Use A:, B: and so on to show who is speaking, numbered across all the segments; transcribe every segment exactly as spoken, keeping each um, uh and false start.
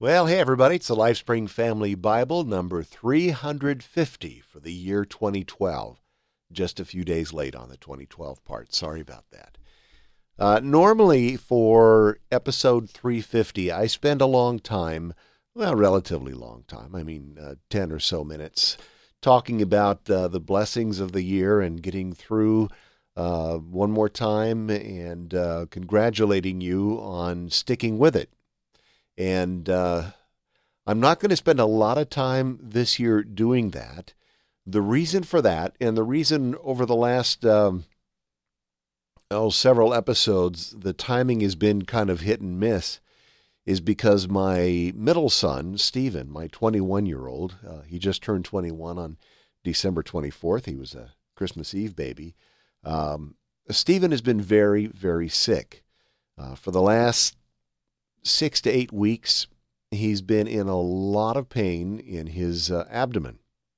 A: Well, hey everybody, it's the LifeSpring Family Bible, number three hundred fifty for the year twenty twelve. Just a few days late on the twenty twelve part. Sorry about that. Uh, normally for episode three fifty, I spend a long time, well, relatively long time, I mean uh, ten or so minutes, talking about uh, the blessings of the year and getting through uh, one more time and uh, congratulating you on sticking with it. And uh, I'm not going to spend a lot of time this year doing that. The reason for that, and the reason over the last um, oh, several episodes, the timing has been kind of hit and miss, is because my middle son, Stephen, my twenty-one-year-old, uh, he just turned twenty-one on December twenty-fourth. He was a Christmas Eve baby. Um, Stephen has been very, very sick. Uh, for the last six to eight weeks, he's been in a lot of pain in his uh, abdomen.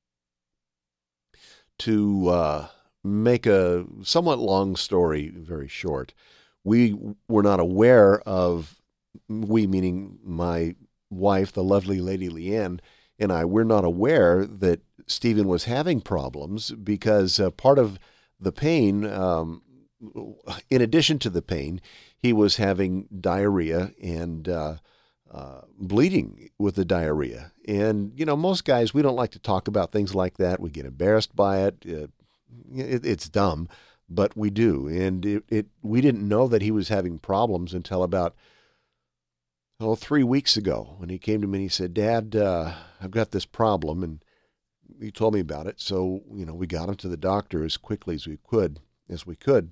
A: To uh, make a somewhat long story very short, we were not aware of, we meaning my wife, the lovely Lady Leanne, and I, we're not aware that Stephen was having problems because uh, part of the pain, um, in addition to the pain, he was having diarrhea and uh, uh, bleeding with the diarrhea. And, you know, most guys, we don't like to talk about things like that. We get embarrassed by it. Uh, it it's dumb, but we do. And it, it we didn't know that he was having problems until about, oh, three weeks ago when he came to me and he said, Dad, uh, I've got this problem. And he told me about it. So, you know, we got him to the doctor as quickly as we could, as we could.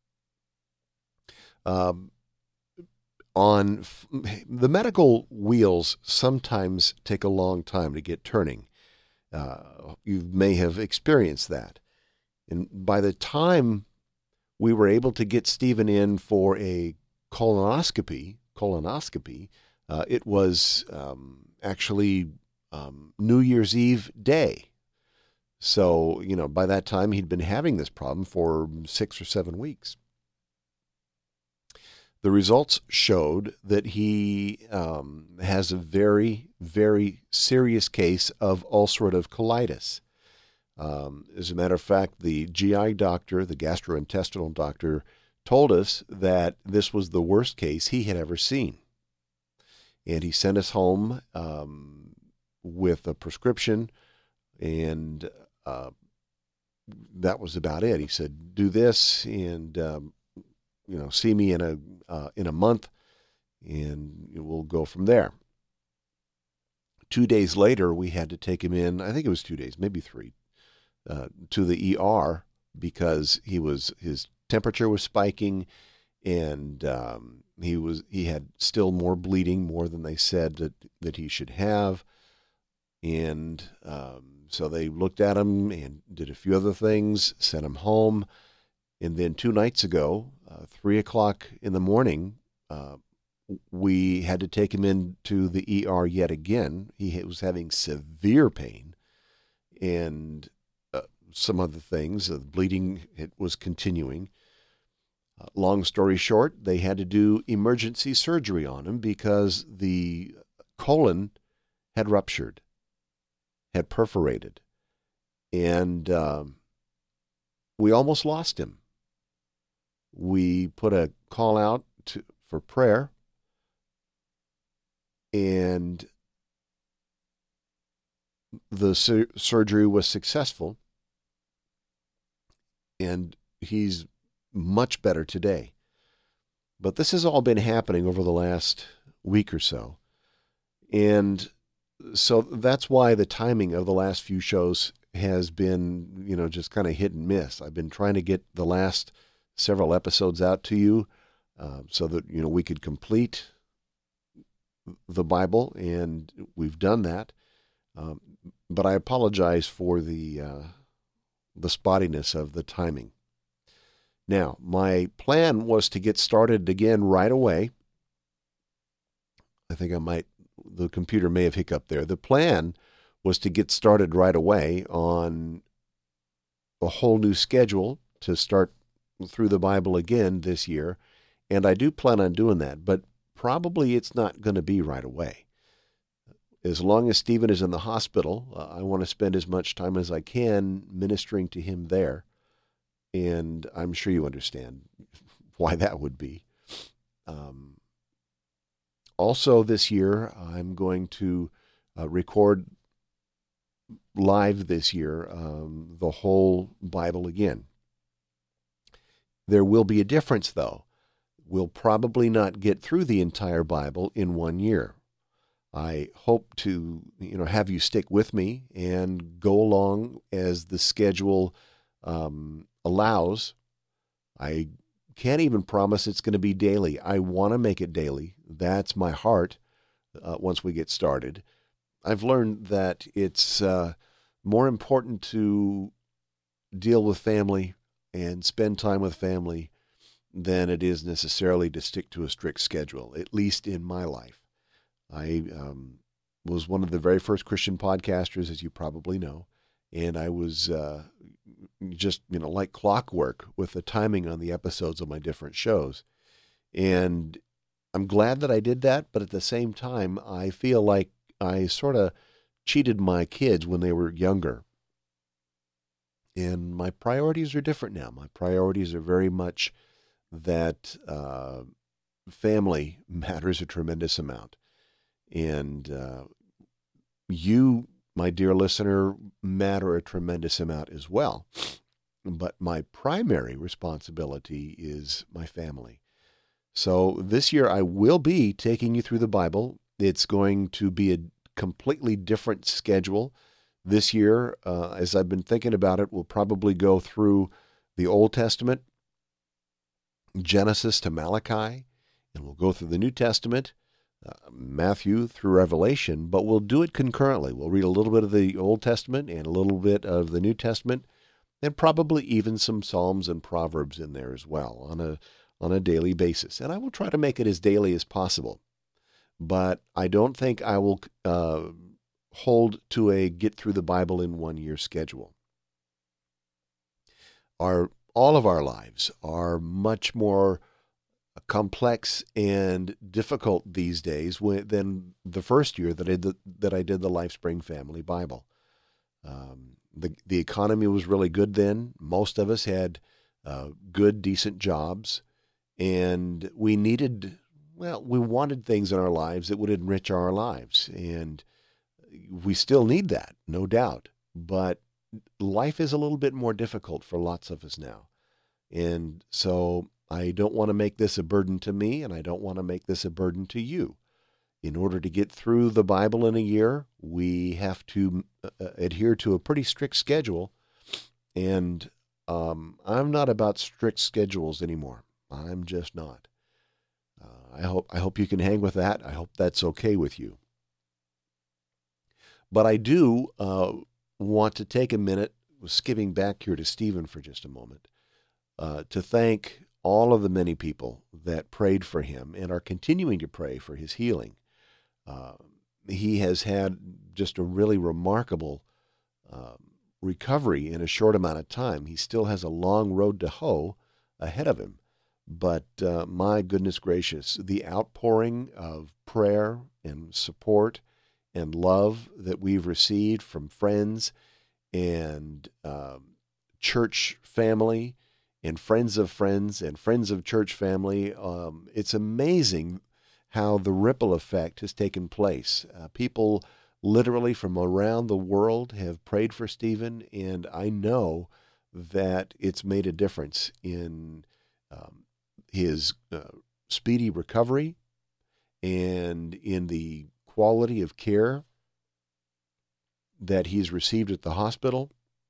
A: Um, on f- the medical wheels sometimes take a long time to get turning. Uh, you may have experienced that. And by the time we were able to get Stephen in for a colonoscopy, colonoscopy, uh, it was um, actually um, New Year's Eve day. So, you know, by that time he'd been having this problem for six or seven weeks. The results showed that he um, has a very, very serious case of ulcerative colitis. Um, as a matter of fact, the G I doctor, the gastrointestinal doctor, told us that this was the worst case he had ever seen. And he sent us home um, with a prescription, and uh, that was about it. He said, do this, and um, you know, see me in a uh, in a month, and we'll go from there. Two days later, we had to take him in. I think it was two days, maybe three, uh, to the E R because he was his temperature was spiking, and um, he was he had still more bleeding, more than they said that that he should have, and um, so they looked at him and did a few other things, sent him home. And then two nights ago, uh, three o'clock in the morning, uh, we had to take him into the E R yet again. He was having severe pain and uh, some other things. The bleeding it was continuing. Uh, long story short, they had to do emergency surgery on him because the colon had ruptured, had perforated, and um, we almost lost him. We put a call out to, for prayer, and the sur- surgery was successful, and he's much better today. But this has all been happening over the last week or so, and so that's why the timing of the last few shows has been, you know, just kind of hit and miss. I've been trying to get the last several episodes out to you uh, so that, you know, we could complete the Bible, and we've done that. Um, but I apologize for the uh, the spottiness of the timing. Now, my plan was to get started again right away. I think I might, the computer may have hiccuped there. The plan was to get started right away on a whole new schedule to start through the Bible again this year, and I do plan on doing that, but probably it's not going to be right away. as long as Stephen is in the hospital, uh, I want to spend as much time as I can ministering to him there. And I'm sure you understand why that would be. Um, also this year, I'm going to uh, record live this year um, the whole Bible again. There will be a difference, though. We'll probably not get through the entire Bible in one year. I hope to, you know, have you stick with me and go along as the schedule um, allows. I can't even promise it's going to be daily. I want to make it daily. That's my heart uh, once we get started. I've learned that it's uh, more important to deal with family and spend time with family than it is necessarily to stick to a strict schedule, at least in my life. I um, was one of the very first Christian podcasters, as you probably know, and I was uh, just, you know, like clockwork with the timing on the episodes of my different shows. And I'm glad that I did that, but at the same time, I feel like I sort of cheated my kids when they were younger. And my priorities are different now. My priorities are very much that uh, family matters a tremendous amount. And uh, you, my dear listener, matter a tremendous amount as well. But my primary responsibility is my family. So this year I will be taking you through the Bible. It's going to be a completely different schedule. This year, uh, as I've been thinking about it, we'll probably go through the Old Testament, Genesis to Malachi, and we'll go through the New Testament, uh, Matthew through Revelation, but we'll do it concurrently. We'll read a little bit of the Old Testament and a little bit of the New Testament, and probably even some Psalms and Proverbs in there as well on a on a daily basis. And I will try to make it as daily as possible. But I don't think I will uh, hold to a get through the Bible in one year schedule. Our all of our lives are much more complex and difficult these days than the first year that I did, that I did the LifeSpring Family Bible. Um, the the economy was really good then. Most of us had uh, good, decent jobs, and we needed, well, we wanted things in our lives that would enrich our lives, and we still need that, no doubt. But life is a little bit more difficult for lots of us now. And so I don't want to make this a burden to me, and I don't want to make this a burden to you. In order to get through the Bible in a year, we have to uh, adhere to a pretty strict schedule. And um, I'm not about strict schedules anymore. I'm just not. Uh, I hope I hope you can hang with that. I hope that's okay with you. But I do uh, want to take a minute, skipping back here to Stephen for just a moment, uh, to thank all of the many people that prayed for him and are continuing to pray for his healing. Uh, he has had just a really remarkable uh, recovery in a short amount of time. He still has a long road to hoe ahead of him. But uh, my goodness gracious, the outpouring of prayer and support and love that we've received from friends and um, church family and friends of friends and friends of church family, um, it's amazing how the ripple effect has taken place. Uh, people literally from around the world have prayed for Stephen, and I know that it's made a difference in um, his uh, speedy recovery and in the quality of care that he's received at the hospital.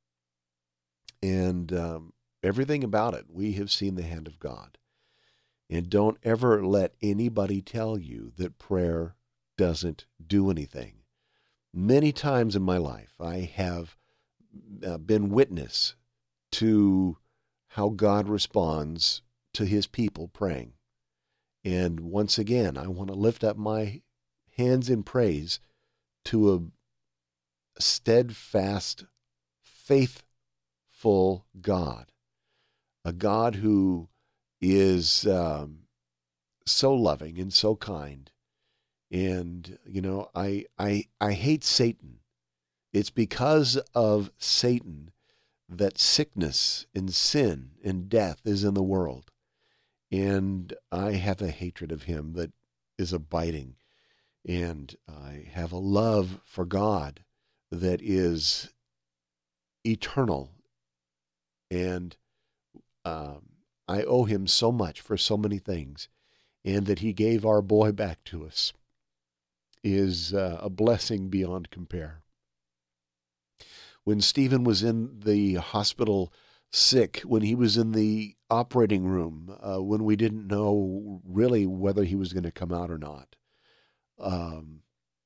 A: And um, everything about it, we have seen the hand of God. And don't ever let anybody tell you that prayer doesn't do anything. Many times in my life, I have uh, been witness to how God responds to his people praying. And once again, I want to lift up my hands in praise to a steadfast, faithful God, a God who is um, so loving and so kind And, you know, I, I, I hate Satan. It's because of Satan that sickness and sin and death is in the world. And I have a hatred of him that is abiding. And I have a love for God that is eternal. And um, I owe him so much for so many things. And that he gave our boy back to us is uh, a blessing beyond compare. When Stephen was in the hospital sick, when he was in the operating room, uh, when we didn't know really whether he was going to come out or not, um,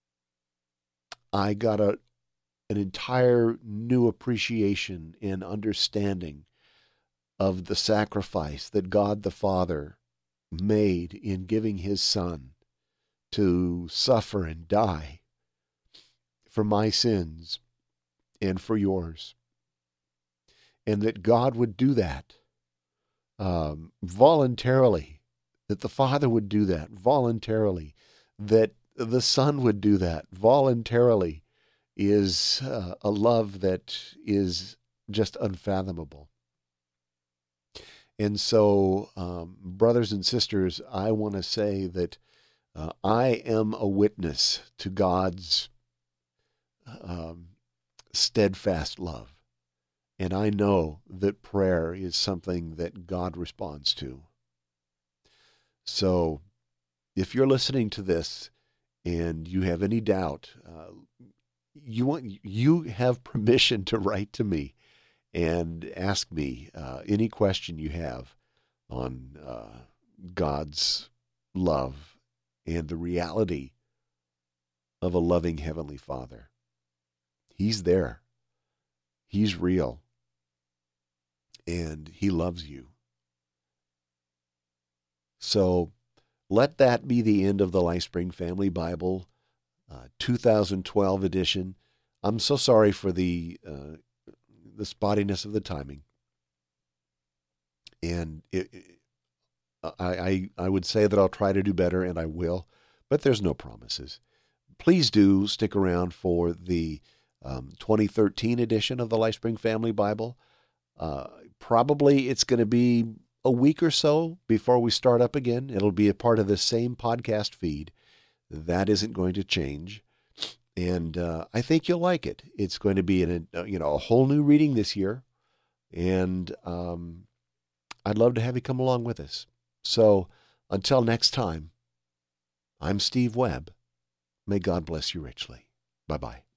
A: I got a an entire new appreciation and understanding of the sacrifice that God the Father made in giving his Son to suffer and die for my sins and for yours. And that God would do that um, voluntarily, that the Father would do that voluntarily, that the Son would do that voluntarily, is uh, a love that is just unfathomable. And so, um, brothers and sisters, I want to say that uh, I am a witness to God's um, steadfast love. And I know that prayer is something that God responds to. So if you're listening to this and you have any doubt, uh, you want you have permission to write to me and ask me uh, any question you have on uh, God's love and the reality of a loving Heavenly Father. He's there. He's real. And he loves you. So let that be the end of the LifeSpring Family Bible, uh, two thousand twelve edition. I'm so sorry for the uh, the spottiness of the timing. And it, it, I, I, I would say that I'll try to do better, and I will, but there's no promises. Please do stick around for the um, twenty thirteen edition of the LifeSpring Family Bible. Uh, probably it's going to be a week or so before we start up again. It'll be a part of the same podcast feed. That isn't going to change. And uh, I think you'll like it. It's going to be an, a, you know, a whole new reading this year. And um, I'd love to have you come along with us. So until next time, I'm Steve Webb. May God bless you richly. Bye-bye.